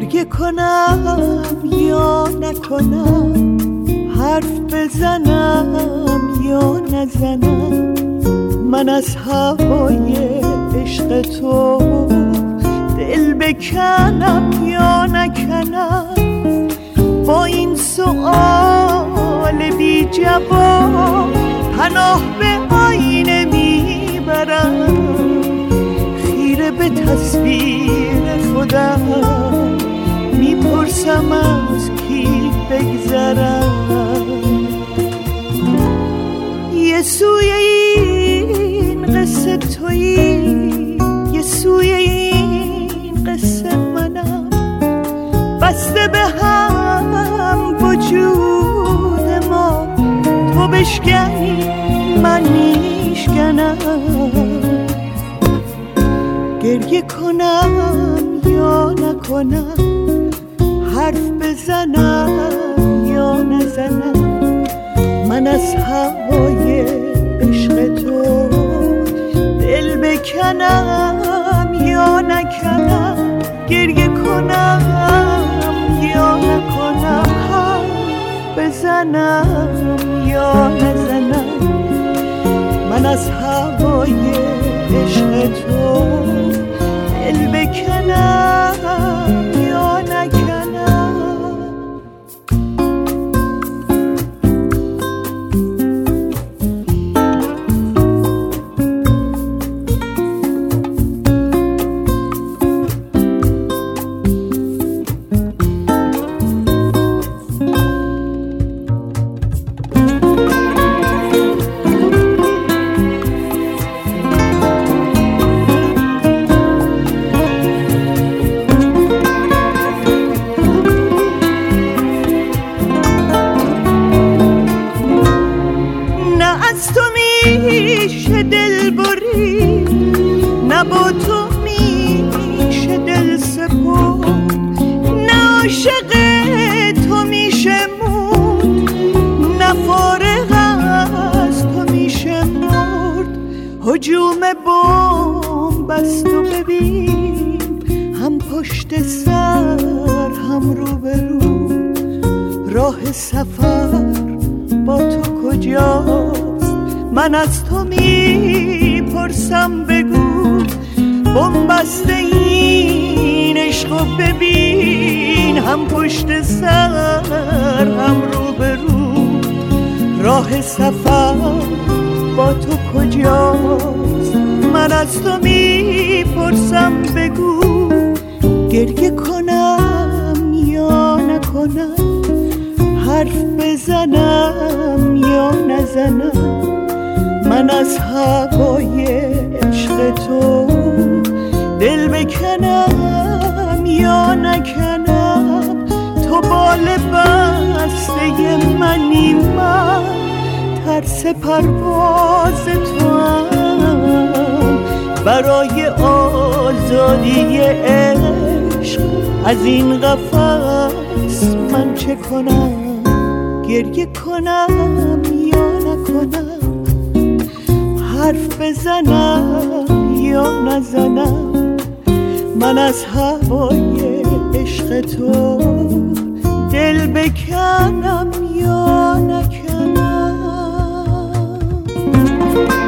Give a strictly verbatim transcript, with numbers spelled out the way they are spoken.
گریه کنم یا نکنم، حرف بزنم یا نزنم، من از هوای عشق تو دل بکنم یا نکنم. با این سؤال بی جواب پناه به آینه میبرم، خیره به تصویر خودم میپرسم از کی بگذرم. یه سوی این قصه تویی، یه سوی این قصه منم، بسته به هم وجود ما، تو بشکنی من میشکنم. گریه کنم یا نکنم، حرف بزنم یا نزنم، من از هوای عشق تو دل بکنم یا نکنم. گریه کنم یا نکنم، حرف بزنم یا نزنم، من از هوای عشق تو دل بکنم یا نکنم. میشه دل بری، نه با تو میشه دل سپرد، نه عاشق تو میشه موند، نه فارغ از تو میشه مرد. هجوم بمب است و ببین، هم پشت سر هم رو به رو، راه سفر با تو کجاست؟ من از تو میپرسم بگو، بنبسته این عشقو ببین، هم پشت سر هم رو به رو، راه سفر با تو کجاست؟ من از تو میپرسم بگو، گریه کنم یا نکنم، حرف بزنم یا نزنم، من از هوای عشق تو دل بکنم یا نکنم. تو بال بسته منی، من ترس پرواز تو هم، برای آزادی عشق از این قفس من چه کنم؟ گریه کنم یا نکنم، حرف بزنم یا نزنم، من از هوای عشق تو دل بکنم یا نکنم.